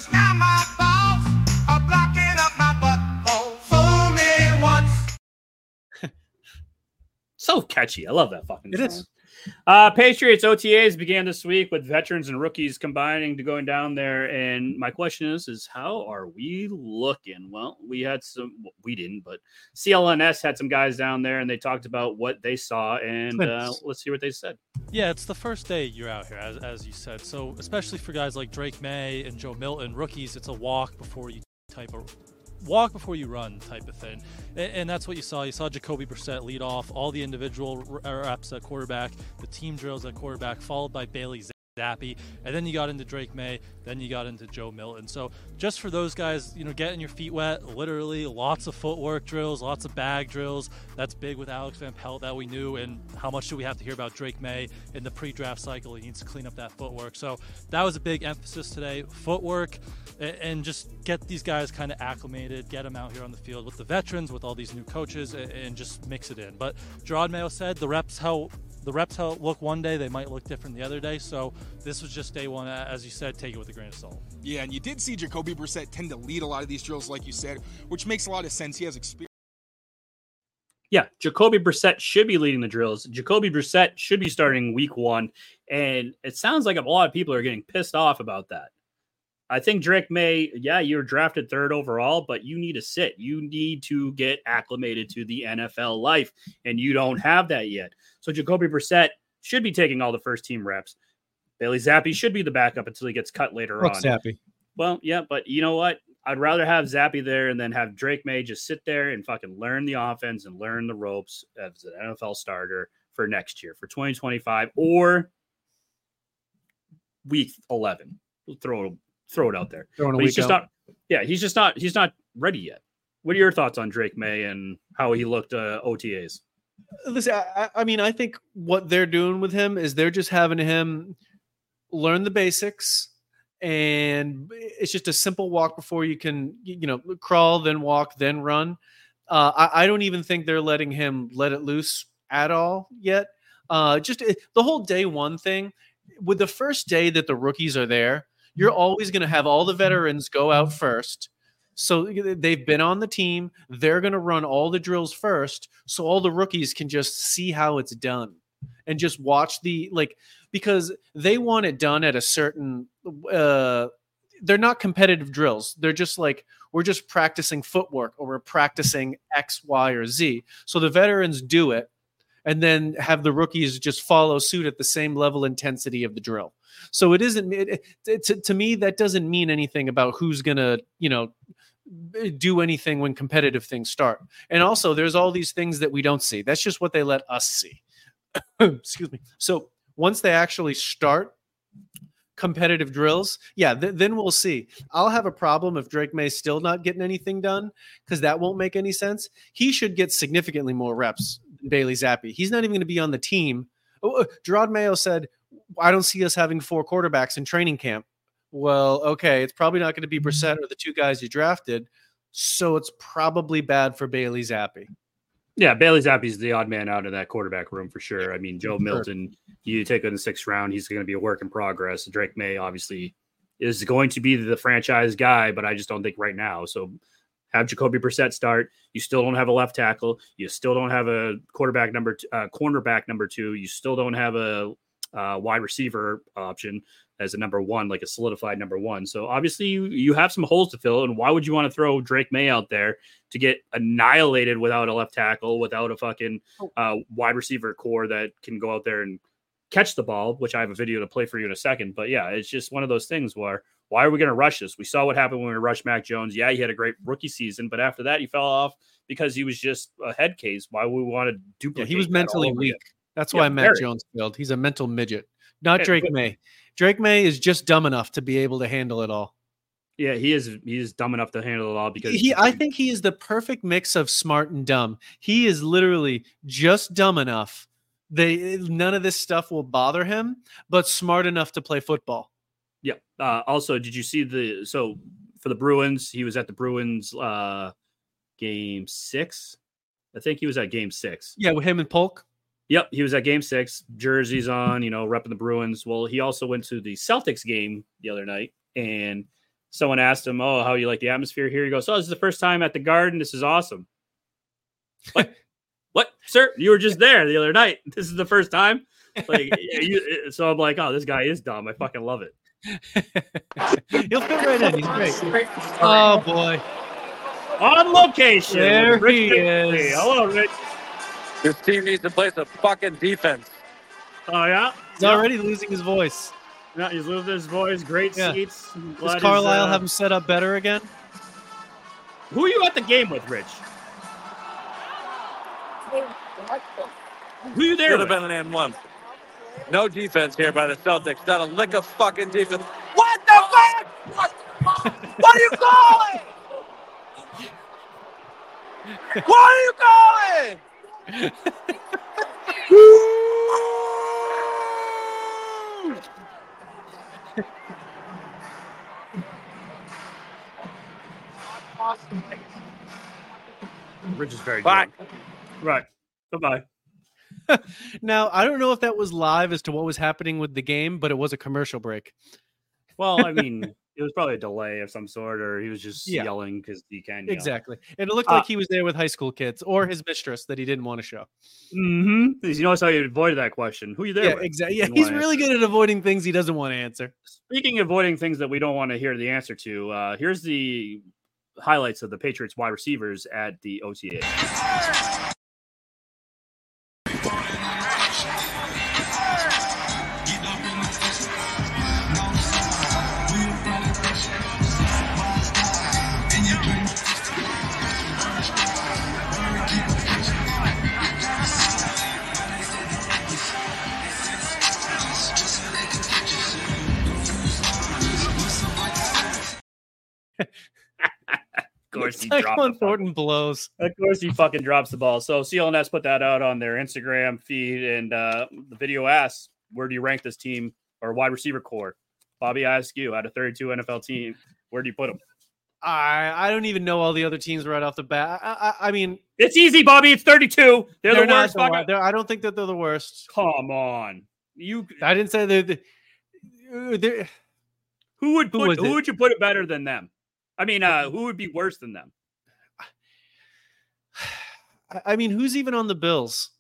Cause now my balls are blocking up my butthole. Fool me once. So catchy. I love that fucking It song. is. Uh, Patriots O T As began this week with veterans and rookies combining to going down there. And my question is, is how are we looking? Well, we had some, we didn't, but C L N S had some guys down there and they talked about what they saw. And uh, let's see what they said. Yeah, it's the first day you're out here, as, as you said. So especially for guys like Drake May and Joe Milton, rookies, it's a walk before you type of walk before you run type of thing. And, and that's what you saw. You saw Jacoby Brissett lead off all the individual reps at quarterback, the team drills at quarterback, followed by Bailey Zappi, and then you got into Drake May, then you got into Joe Milton. So just for those guys, you know, getting your feet wet, literally lots of footwork drills, lots of bag drills. That's big with Alex Van Pelt that we knew. And how much do we have to hear about Drake May in the pre-draft cycle? He needs to clean up that footwork. So that was a big emphasis today, footwork, and just get these guys kind of acclimated, get them out here on the field with the veterans, with all these new coaches, and just mix it in. But Gerard Mayo said the reps how the reps how look one day, they might look different the other day. So this was just day one. As you said, take it with a grain of salt. Yeah, and you did see Jacoby Brissett tend to lead a lot of these drills, like you said, which makes a lot of sense. He has experience. Yeah, Jacoby Brissett should be leading the drills. Jacoby Brissett should be starting week one. And it sounds like a lot of people are getting pissed off about that. I think Drake May, yeah, you were drafted third overall, but you need to sit. You need to get acclimated to the N F L life, and you don't have that yet. So Jacoby Brissett should be taking all the first team reps. Bailey Zappi should be the backup until he gets cut later Fuck on. Zappi. Well, yeah, but you know what? I'd rather have Zappi there and then have Drake May just sit there and fucking learn the offense and learn the ropes as an N F L starter for next year, for twenty twenty-five or week eleven. We'll throw it. Throw it out there. Throwing a But he's week just out. not. Yeah, he's just not. He's not ready yet. What are your thoughts on Drake May and how he looked uh, O T As? Listen, I, I mean, I think what they're doing with him is they're just having him learn the basics, and it's just a simple walk before you can, you know, crawl, then walk, then run. Uh, I, I don't even think they're letting him let it loose at all yet. Uh, just it, the whole day one thing with the first day that the rookies are there. You're always going to have all the veterans go out first. So they've been on the team. They're going to run all the drills first. So all the rookies can just see how it's done and just watch the, like, because they want it done at a certain, uh, they're not competitive drills. They're just like, we're just practicing footwork or we're practicing X, Y, or Z. So the veterans do it and then have the rookies just follow suit at the same level intensity of the drill. So it isn't, it, it, to, to me, that doesn't mean anything about who's going to, you know, do anything when competitive things start. And also there's all these things that we don't see. That's just what they let us see. Excuse me. So once they actually start competitive drills, yeah, th- then we'll see. I'll have a problem if Drake May's still not getting anything done because that won't make any sense. He should get significantly more reps than Bailey Zappi. He's not even going to be on the team. Oh, Gerard Mayo said, I don't see us having four quarterbacks in training camp. Well, okay, it's probably not going to be Brissett or the two guys you drafted, so it's probably bad for Bailey Zappi. Yeah, Bailey Zappi's the odd man out of that quarterback room for sure. I mean, Joe Milton, you take in the sixth round, he's going to be a work in progress. Drake May obviously is going to be the franchise guy, but I just don't think right now. So have Jacoby Brissett start. You still don't have a left tackle. You still don't have a quarterback number, t- uh, cornerback number two. You still don't have a uh, wide receiver option as a number one, like a solidified number one. So obviously you, you have some holes to fill. And why would you want to throw Drake May out there to get annihilated without a left tackle, without a fucking uh, wide receiver core that can go out there and catch the ball, which I have a video to play for you in a second. But yeah, it's just one of those things where, why are we going to rush this? We saw what happened when we rushed Mac Jones. Yeah, he had a great rookie season, but after that he fell off because he was just a head case. Why would we want to duplicate? Yeah, he was mentally weak. Again? That's why yeah, Matt very. Jones failed. He's a mental midget, not Drake yeah, May. Drake May is just dumb enough to be able to handle it all. Yeah, he is. He is dumb enough to handle it all because he. I think he is the perfect mix of smart and dumb. He is literally just dumb enough. They none of this stuff will bother him, but smart enough to play football. Yeah. Uh, also, did you see the so for the Bruins? He was at the Bruins uh, game six. I think he was at game six. Yeah, with him and Polk. Yep, he was at game six. Jerseys on, you know, repping the Bruins. Well, he also went to the Celtics game the other night, and someone asked him, "Oh, how you like the atmosphere here?" He goes, "Oh, this is the first time at the Garden. This is awesome." What? What, sir? You were just there the other night. This is the first time. Like, you, so I'm like, oh, this guy is dumb. I fucking love it. He'll fit right in. He's great. Oh boy, on location. There Rich he Victory. is. Hello, Rich. This team needs to play some fucking defense. Oh yeah, he's already losing his voice. Yeah, he's losing his voice. Great Yeah. seats. Does Carlisle uh, have him set up better again? Who are you at the game with, Rich? Who are you there Should with? have been an and one. No defense here by the Celtics. Not a lick of fucking defense. What the fuck? What, what are you calling? What are you calling? Rich is very Bye. good. Right. Goodbye. Now, I don't know if that was live as to what was happening with the game, but it was a commercial break. Well, I mean, it was probably a delay of some sort, or he was just Yeah. yelling because he can yell. Exactly. And it looked Uh, like he was there with high school kids or his mistress that he didn't want to show. Mm-hmm. You notice how you avoided that question. Who are you there Yeah, with? exactly. Yeah, Didn't he's wanna really answer. good at avoiding things he doesn't want to answer. Speaking of avoiding things that we don't want to hear the answer to, uh, here's the highlights of the Patriots wide receivers at the O T A. Of course, he dropped the Tyquan fuck- Thornton blows. Of course, he fucking drops the ball. So C L N S put that out on their Instagram feed, and uh, the video asks, "Where do you rank this team or wide receiver core?" Bobby, I ask you, out of thirty-two N F L team, where do you put them? I I don't even know all the other teams right off the bat. I, I, I mean, It's easy, Bobby. It's thirty-two. They're, they're the not worst. the fucking- wor- they're- I don't think that they're the worst. Come on, you. I didn't say they're the. uh, they're- Who would Who put? was Who, it? would you put it better than them? I mean, uh, who would be worse than them? I- I mean, who's even on the Bills?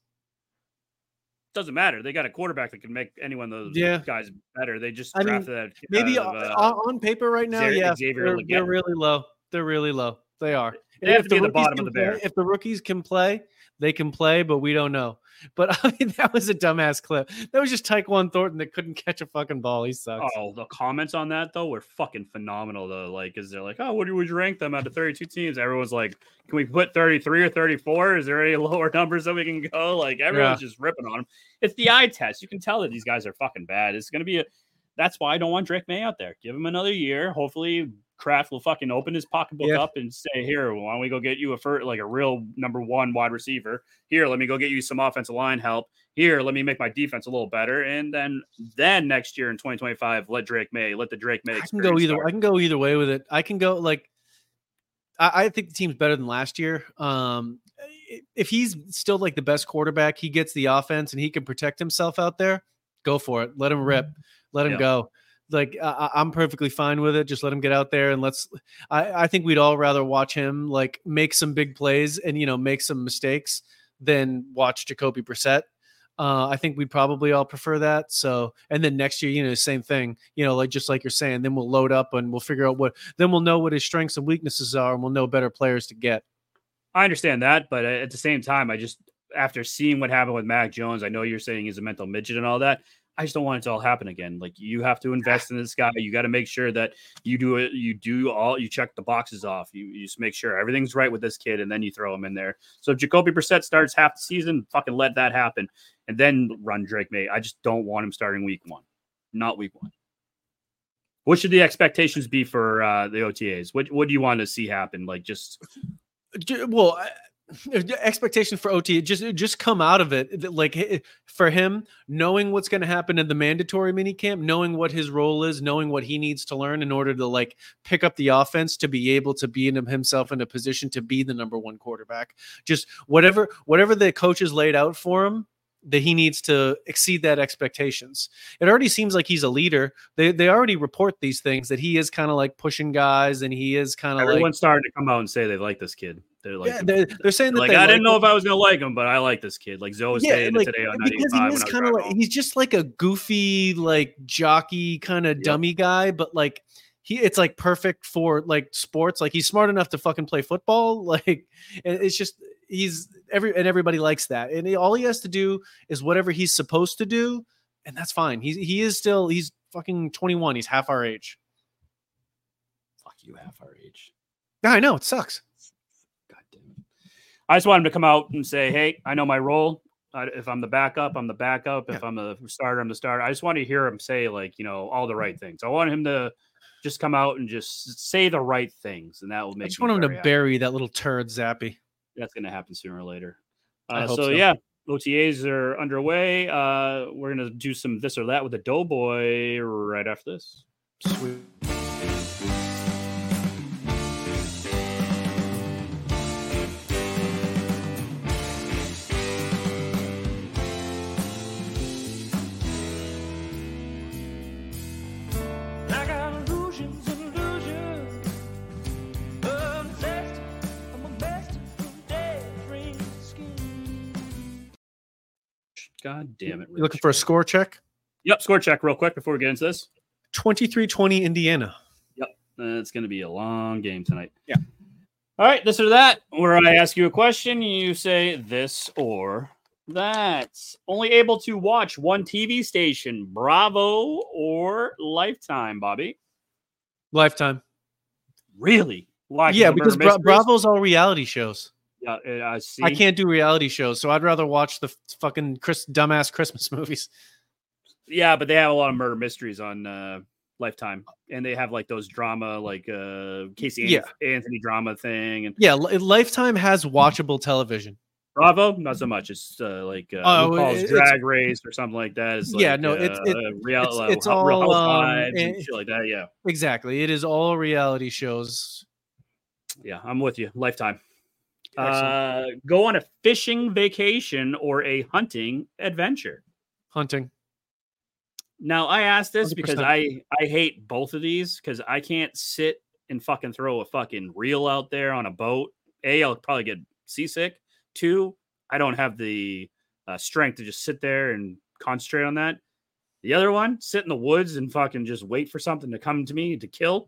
Doesn't matter. They got a quarterback that can make anyone of those Yeah. guys better. They just I mean, drafted that. kid Maybe out of, on, uh, on paper right now, Xavier- yeah, Xavier they're, Legette. they're really low. They're really low. They are. They And have to be at the rookies bottom of can the play- Bears. If the rookies can play, they can play, but we don't know. But I mean, that was a dumbass clip. That was just Tyquan Thornton that couldn't catch a fucking ball. He sucks. Oh, the comments on that though were fucking phenomenal though. Like, is they're like, oh, what would you rank them out of thirty-two teams? Everyone's like, can we put thirty-three or thirty-four? Is there any lower numbers that we can go? Like, everyone's Yeah. just ripping on them. It's the eye test. You can tell that these guys are fucking bad. It's gonna be a. That's why I don't want Drake May out there. Give him another year. Hopefully, Kraft will fucking open his pocketbook Yeah. up and say, "Here, why don't we go get you a first, like a real number one wide receiver? Here, let me go get you some offensive line help. Here, let me make my defense a little better, and then then next year in twenty twenty-five, let Drake May, let the Drake May. I can go experience either. start. I can go either way with it. I can go like. I, I think the team's better than last year. Um, i- if he's still like the best quarterback, he gets the offense and he can protect himself out there. Go for it. Let him rip. Let him Yeah. go. Like I, I- I'm perfectly fine with it. Just let him get out there and let's. I, I think we'd all rather watch him like make some big plays and you know make some mistakes than watch Jacoby Brissett. Uh, I think we'd probably all prefer that. So, and then next year, you know, same thing, you know, like just like you're saying, then we'll load up and we'll figure out what, then we'll know what his strengths and weaknesses are and we'll know better players to get. I understand that, but at the same time, I just after seeing what happened with Mac Jones, I know you're saying he's a mental midget and all that. I just don't want it to all happen again. Like you have to invest in this guy. You got to make sure that you do it. You do all. You check the boxes off. You, you just make sure everything's right with this kid, and then you throw him in there. So if Jacoby Brissett starts half the season, fucking let that happen, and then run Drake May. I just don't want him starting week one, not week one. What should the expectations be for uh, the O T As? What What do you want to see happen? Like just J- Well, I- expectation for O T just just come out of it like h- for him knowing what's going to happen in the mandatory minicamp, knowing what his role is, knowing what he needs to learn in order to like pick up the offense to be able to be in himself in a position to be the number one quarterback. Just whatever whatever the coaches laid out for him, that he needs to exceed that expectations. It already seems like he's a leader. They they already report these things that he is kind of like pushing guys, and he is kind of like everyone's starting to come out and say they like this kid. They're like, yeah, they're, they're saying that like they I like didn't know him. if I was gonna like him, but I like this kid. Like Zoe was Yeah, saying like, today on because he is kind of like he's just like a goofy, like jockey kind of Yep. dummy guy, but like he it's like perfect for like sports. Like he's smart enough to fucking play football. Like and it's just he's every and everybody likes that. And he, all he has to do is whatever he's supposed to do, and that's fine. He's he is still he's fucking twenty-one. He's half our age. Fuck you, half our age. Yeah, I know it sucks. God damn it. I just want him to come out and say, hey, I know my role. I, if I'm the backup, I'm the backup. If Yeah. I'm the starter, I'm the starter. I just want to hear him say, like, you know, all the right things. I want him to just come out and just say the right things, and that will I make just me want him to very happy. bury that little turd Zappy. That's going to happen sooner or later. I Uh, hope so, so. yeah, O T As are underway. Uh, we're going to do some this or that with the Doughboy right after this. Sweet. I got illusions and illusions. Obsessed, I'm obsessed with daydream skin. God damn it. You looking for a score check? Yep, score check real quick before we get into this. twenty-three twenty Indiana. Yep, uh, it's going to be a long game tonight. Yeah. All right, this or that, where I ask you a question, you say this or that. Only able to watch one T V station, Bravo or Lifetime, Bobby? Lifetime. Really? Why? Yeah, of because Murder Bra- Mysteries? Bravo's all reality shows. Yeah, uh, I see. I can't do reality shows, so I'd rather watch the f- fucking Chris dumbass Christmas movies. Yeah, but they have a lot of murder mysteries on uh, Lifetime, and they have like those drama, like uh, Casey Yeah. Anthony drama thing, and Yeah, Li- Lifetime has watchable television. Bravo, not so much. It's uh, like uh, Oh, RuPaul's it's- Drag Race or something like that. It's Yeah, like, no, it's- uh, it- real, it's- uh, it's Hou- Real all, um, Housewives and eh, shit like that. Yeah, Exactly. It is all reality shows. yeah, I'm with you. Lifetime. Excellent. Uh, go on a fishing vacation or a hunting adventure. Hunting. Now, I asked this one hundred because percent. I I hate both of these because I can't sit and fucking throw a fucking reel out there on a boat. A, I'll probably get seasick. Two, I don't have the uh, strength to just sit there and concentrate on that. The other one, sit in the woods and fucking just wait for something to come to me to kill.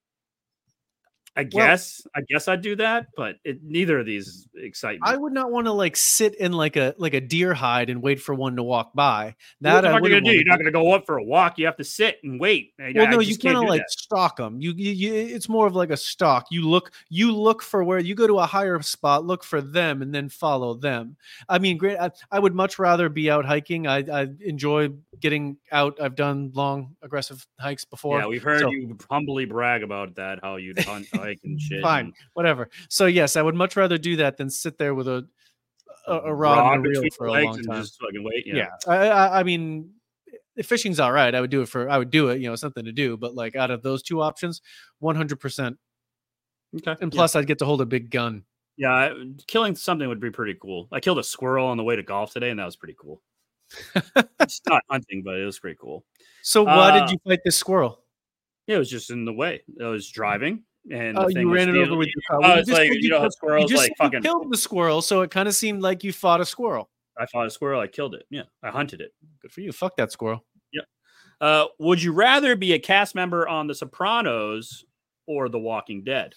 I guess I guess I'd do that, but it, neither of these excite me. I would not want to like sit in like a like a deer hide and wait for one to walk by. What That the I fuck are you wouldn't gonna do? wanna You're not gonna go up for a walk. You have to sit and wait. I- Well, I no, you just can't kind of do like that. stalk them. You, you, you, it's more of like a stalk. You look, you look for where you go to a higher spot, look for them, and then follow them. I mean, great. I, I would much rather be out hiking. I, I enjoy getting out. I've done long, aggressive hikes before. Yeah, we've heard so- you humbly brag about that, how you'd hunt, hike, and shit. Fine, and whatever. So yes, I would much rather do that than sit there with a a, a rod, rod and a reel between for the a legs long and time. just fucking wait. Yeah, Yeah. I, I, I mean, if fishing's all right, I would do it for. I would do it. You know, something to do. But like out of those two options, one hundred percent. Okay. And plus, I'd get to hold a big gun. yeah, I- killing something would be pretty cool. I killed a squirrel on the way to golf today, and that was pretty cool. It's not hunting, but it was pretty cool. So why Uh, did you fight this squirrel? Yeah, it was just in the way. I was driving, and Oh, the thing you was ran it stealing- over with your car. Oh, Well, you it's just like said you know, how killed- squirrels you just like said you fucking. killed the squirrel, so it kind of seemed like you fought a squirrel. I fought a squirrel. I killed it. Yeah, I hunted it. Good for you. Fuck that squirrel. Uh, would you rather be a cast member on The Sopranos or The Walking Dead?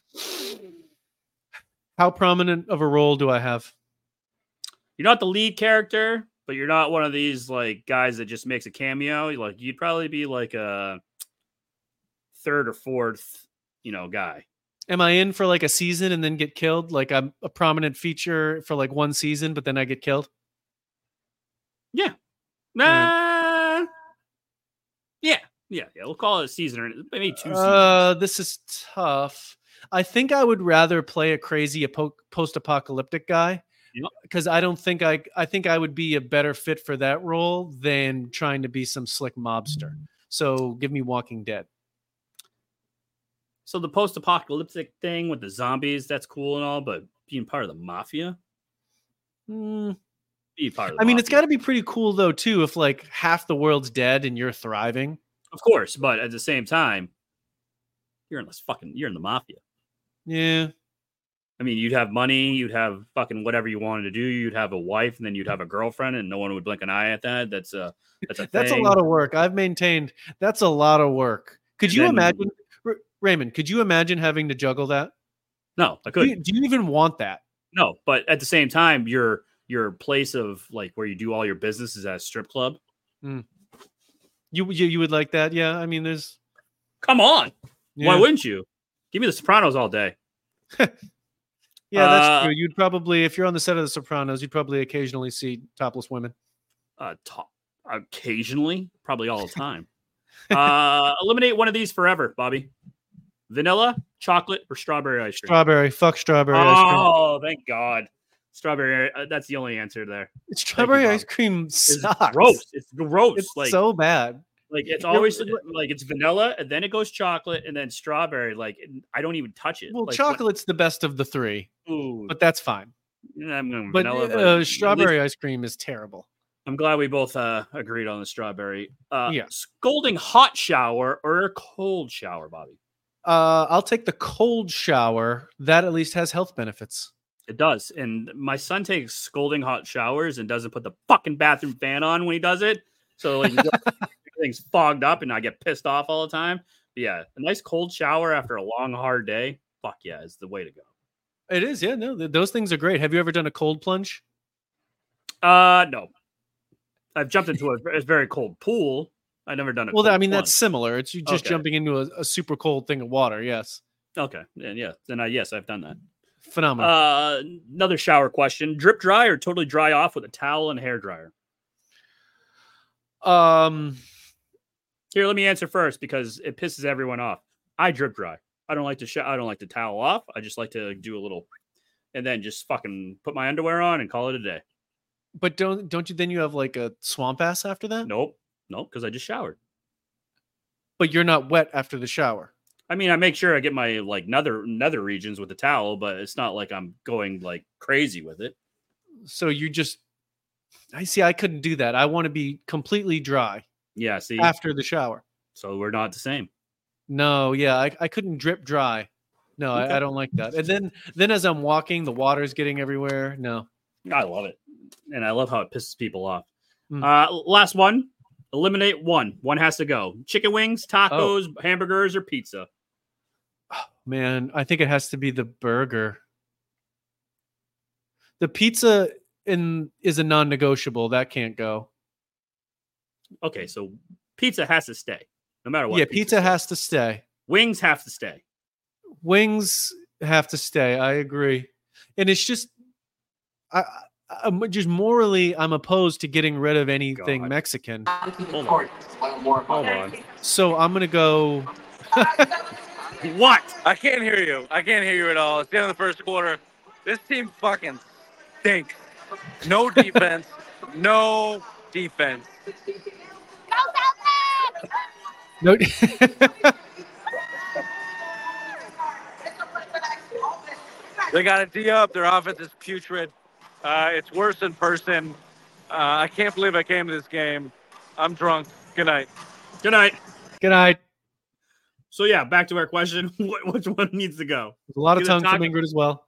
How prominent of a role do I have? You're not the lead character, but you're not one of these like guys that just makes a cameo. You're like you'd probably be like a third or fourth, you know, guy. Am I in for like a season and then get killed? Like I'm a prominent feature for like one season, but then I get killed? Yeah. Nah. Yeah. Yeah. Yeah. We'll call it a season or maybe two seasons. Uh, this is tough. I think I would rather play a crazy apo- post-apocalyptic guy Yep. because I don't think I. I think I would be a better fit for that role than trying to be some slick mobster. So give me Walking Dead. So the post-apocalyptic thing with the zombies, that's cool and all, but being part of the mafia, Hmm. Be part of the I mean, it's mafia. got to be pretty cool though too if like half the world's dead and you're thriving. Of course, but at the same time, you're in this fucking you're in the mafia. Yeah. I mean, you'd have money, you'd have fucking whatever you wanted to do. You'd have a wife, and then you'd have a girlfriend, and no one would blink an eye at that. That's a that's a That's a thing. lot of work. I've maintained that's a lot of work. Could you Then- imagine, R- Raymond? Could you imagine having to juggle that? No, I Do couldn't. you, do you even want that? No, but at the same time, your your place of like where you do all your business is at a strip club. You, you you would like that? Yeah. I mean, there's. Come on, Yeah, why wouldn't you? Give me the Sopranos all day. yeah that's Uh, true. You'd probably, if you're on the set of The Sopranos, you'd probably occasionally see topless women. Uh, to- occasionally, probably all the time. uh, eliminate one of these forever, Bobby. Vanilla, chocolate, or strawberry ice cream. Strawberry. Fuck strawberry ice cream. Oh, thank God. Strawberry. Uh, that's the only answer there. Strawberry Bob. ice cream It's sucks. gross. It's gross. It's like so bad. like it's You're- always like it's vanilla, and then it goes chocolate, and then strawberry. Like I don't even touch it. Well, like, chocolate's the best of the three, What, ooh, but that's fine. yeah, I'm going But, vanilla. uh, but at least- strawberry ice cream is terrible. I'm glad we both uh, agreed on the strawberry. Uh, Yeah. Scalding hot shower or a cold shower, Bobby? Uh, I'll take the cold shower. That at least has health benefits. It does. And my son takes scalding hot showers and doesn't put the fucking bathroom fan on when he does it. So like everything's fogged up and I get pissed off all the time. But yeah, a nice cold shower after a long, hard day. Fuck yeah, is the way to go. It is, yeah. No, th- those things are great. Have you ever done a cold plunge? Uh, no. I've jumped into a, a very cold pool. I've never done it. Well, I mean, that's similar. It's you just Okay. jumping into a, a super cold thing of water. Yes. okay. And yeah, then I yes, I've done that. Phenomenal. Uh, another shower question: drip dry or totally dry off with a towel and hair dryer? um, Here, let me answer first because it pisses everyone off. I drip dry. I don't like to sh- I don't like to towel off. I just like to do a little, and then just fucking put my underwear on and call it a day. but don't don't you then you have like a swamp ass after that? Nope, nope, because I just showered. But you're not wet after the shower. I mean, I make sure I get my like nether nether regions with the towel, but it's not like I'm going like crazy with it. So you just I see I couldn't do that. I want to be completely dry Yeah, see, after the shower. so we're not the same. No, yeah, I, I couldn't drip dry. No, Okay. I, I don't like that. And then then as I'm walking, the water's getting everywhere. No. I love it, and I love how it pisses people off. Mm. Uh, last one. Eliminate one. One has to go. Chicken wings, Oh. tacos, hamburgers, or pizza. Man, I think it has to be the burger. The pizza in is a non-negotiable. That can't go. Okay, so pizza has to stay, no matter what. Yeah, pizza has to stay. Wings have to stay. Wings have to stay. I agree. And it's just I I'm just morally I'm opposed to getting rid of anything God. Mexican. Hold on. Hold on. So I'm gonna go What? I can't hear you. I can't hear you at all. It's the end of the first quarter. This team fucking stinks. No defense. no defense. no They got a D up. Their offense is putrid. Uh, it's worse in person. Uh, I can't believe I came to this game. I'm drunk. Good night. Good night. Good night. So yeah, back to our question: Wh- which one needs to go? A lot of Either tongue taco- from Ingrid as well.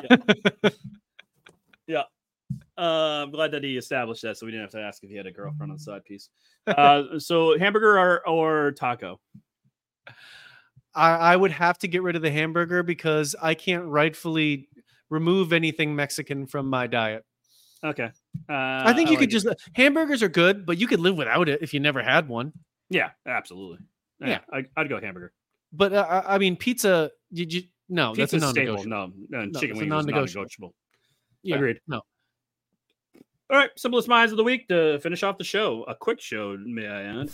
Yeah. Uh, I'm glad that he established that, so we didn't have to ask if he had a girlfriend on the side piece. Uh, so hamburger or, or taco? I, I would have to get rid of the hamburger because I can't rightfully remove anything Mexican from my diet. Okay. Uh, I think you like could it. just hamburgers are good, but you could live without it if you never had one. Yeah, absolutely. Yeah, Yeah. I, I'd go hamburger. But uh, I I mean, pizza. Did you? No, that's a Pizza's staple. non-negotiable. No, no, No, chicken it's a wings is non-negotiable. non-negotiable. Yeah, Agreed. No. All right, simplest minds of the week to finish off the show. A quick show, may I add?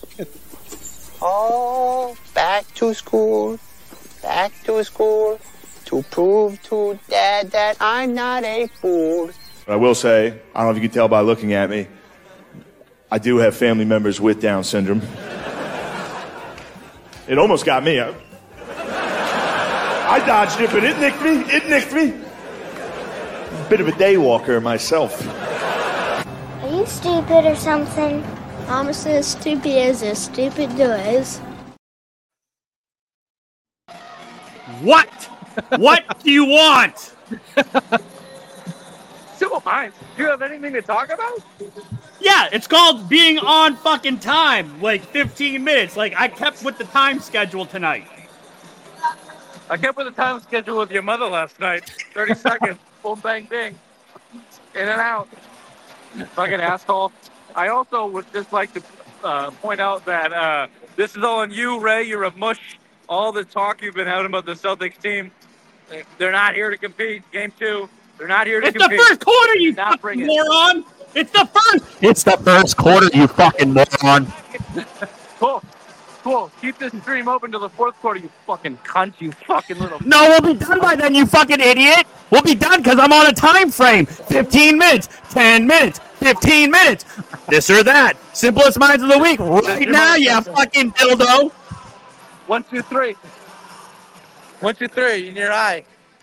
Oh, back to school, back to school, to prove to Dad that I'm not a fool. I will say, I don't know if you can tell by looking at me, I do have family members with Down syndrome. It almost got me. I, I dodged it, but it nicked me. It nicked me. Bit of a day walker myself. being stupid or something? I'm as stupid as a stupid does. What? What do you want? Simple Minds. Do you have anything to talk about? Yeah, it's called being on fucking time. Like fifteen minutes. Like I kept with the time schedule tonight. I kept with the time schedule with your mother last night. thirty seconds. Boom, bang, bing. In and out. Fucking asshole. I also would just like to uh, point out that uh, this is all on you, Ray. You're a mush. All the talk you've been having about the Celtics team, they're not here to compete. Game two, they're not here to it's compete. It's the first quarter, you not fucking moron. It's the first. It's the first quarter, you fucking moron. Cool. Cool. Keep this stream open till the fourth quarter, you fucking cunt, you fucking little... No, we'll be done by then, you fucking idiot. We'll be done because I'm on a time frame. fifteen minutes, ten minutes, fifteen minutes. This or that. Simplest minds of the week right now, you fucking dildo. One, two, three. One, two, three in your eye.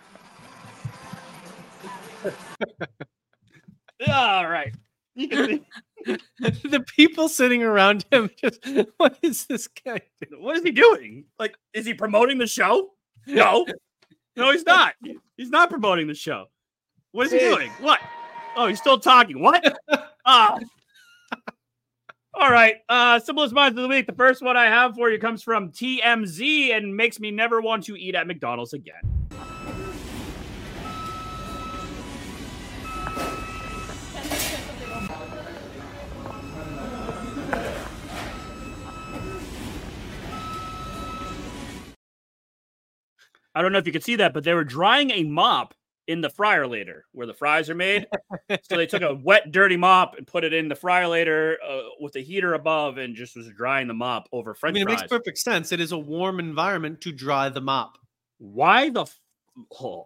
All right. You can see. The people sitting around him just, what is this guy doing? What is he doing? Like, is he promoting the show? No. No, he's not. He's not promoting the show. What is he doing? What? Oh, he's still talking. What? Ah. All right. Uh, simplest minds of the week. The first one I have for you comes from T M Z and makes me never want to eat at McDonald's again. I don't know if you could see that, but they were drying a mop in the fryer later where the fries are made. So they took a wet, dirty mop and put it in the fryer later uh, with the heater above and just was drying the mop over French I mean, fries. it makes perfect sense. It is a warm environment to dry the mop. Why the... F- oh.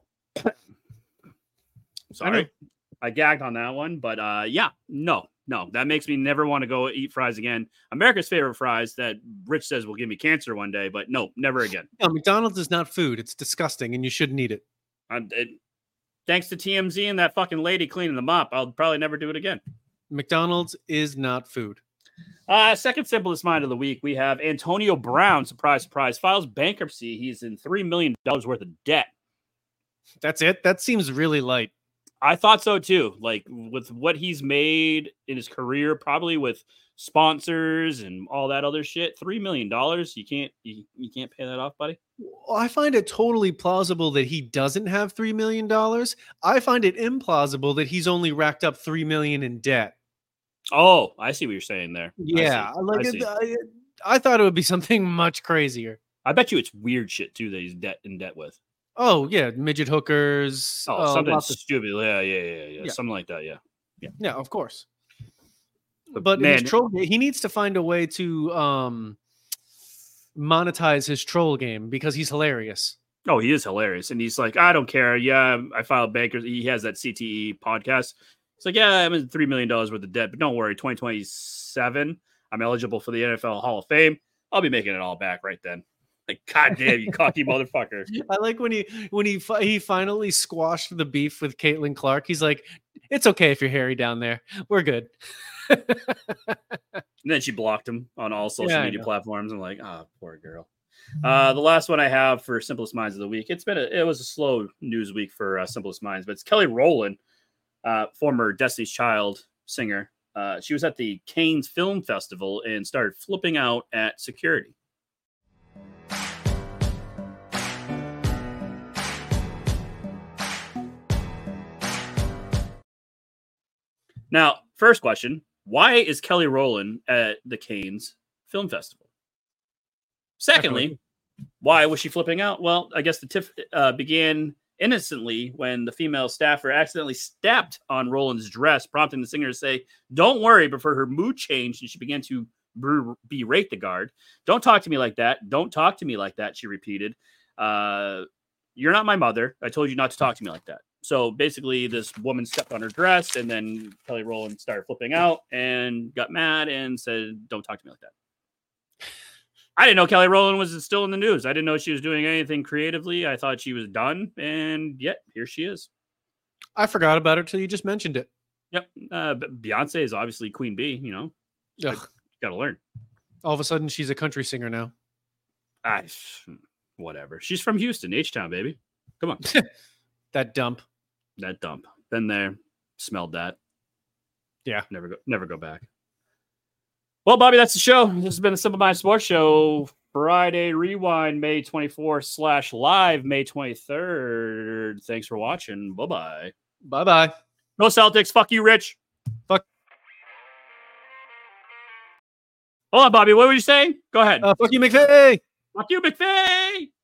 Sorry. I, I gagged on that one, but uh, yeah, no, no. That makes me never want to go eat fries again. America's favorite fries that Rich says will give me cancer one day, but no, never again. No, McDonald's is not food. It's disgusting, and you shouldn't eat it. I, it Thanks to T M Z and that fucking lady cleaning the mop, I'll probably never do it again. McDonald's is not food. Uh, second simplest mind of the week, we have Antonio Brown, surprise, surprise, files bankruptcy. He's in three million dollars worth of debt. That's it? That seems really light. I thought so too. Like with what he's made in his career, probably with sponsors and all that other shit, three million dollars. You can't you, you can't pay that off, buddy. Well, I find it totally plausible that he doesn't have three million dollars. I find it implausible that he's only racked up three million dollars in debt. Oh, I see what you're saying there. Yeah, I, like I, it, I, I thought it would be something much crazier. I bet you it's weird shit too that he's debt in debt with. Oh yeah, midget hookers. Oh, uh, something of... stupid. Yeah, yeah, yeah, yeah, yeah, something like that. Yeah, yeah, yeah. Of course. But, but man, his troll, he needs to find a way to um, monetize his troll game because he's hilarious. Oh, he is hilarious, and he's like, I don't care. Yeah, I filed bankruptcy. He has that C T E podcast. It's like, yeah, I'm in three million dollars worth of debt, but don't worry, twenty twenty-seven, I'm eligible for the N F L Hall of Fame. I'll be making it all back right then. Like, God damn, you cocky motherfucker. I like when he when he he finally squashed the beef with Caitlin Clark. He's like, it's okay if you're hairy down there. We're good. And then she blocked him on all social Yeah, media platforms. I'm like, oh, poor girl. Uh, the last one I have for Simplest Minds of the Week. It's been a, it was a slow news week for uh, Simplest Minds, but it's Kelly Rowland, uh, former Destiny's Child singer. Uh, she was at the Cannes Film Festival and started flipping out at security. Now, first question, why is Kelly Rowland at the Cannes Film Festival? Secondly, why was she flipping out? Well, I guess the tiff uh, began innocently when the female staffer accidentally stepped on Rowland's dress, prompting the singer to say, don't worry, before her mood changed and she began to ber- berate the guard. Don't talk to me like that. Don't talk to me like that, she repeated. Uh, you're not my mother. I told you not to talk to me like that. So basically, this woman stepped on her dress, and then Kelly Rowland started flipping out and got mad and said, don't talk to me like that. I didn't know Kelly Rowland was still in the news. I didn't know she was doing anything creatively. I thought she was done, and yet here she is. I forgot about her till you just mentioned it. Yep. Uh, Beyonce is obviously Queen Bee, you know. Like, gotta learn. All of a sudden, she's a country singer now. Ah, whatever. She's from Houston, H-Town, baby. Come on. That dump. That dump. Been there. Smelled that. Yeah. Never go never go back. Well, Bobby, that's the show. This has been the Simple Mind Sports Show. Friday Rewind, May twenty-fourth slash live, May twenty-third. Thanks for watching. Bye-bye. Bye-bye. Go Celtics. Fuck you, Rich. Fuck. Hold on, Bobby. What were you saying? Go ahead. Uh, fuck you, McVay. Fuck you, McVay.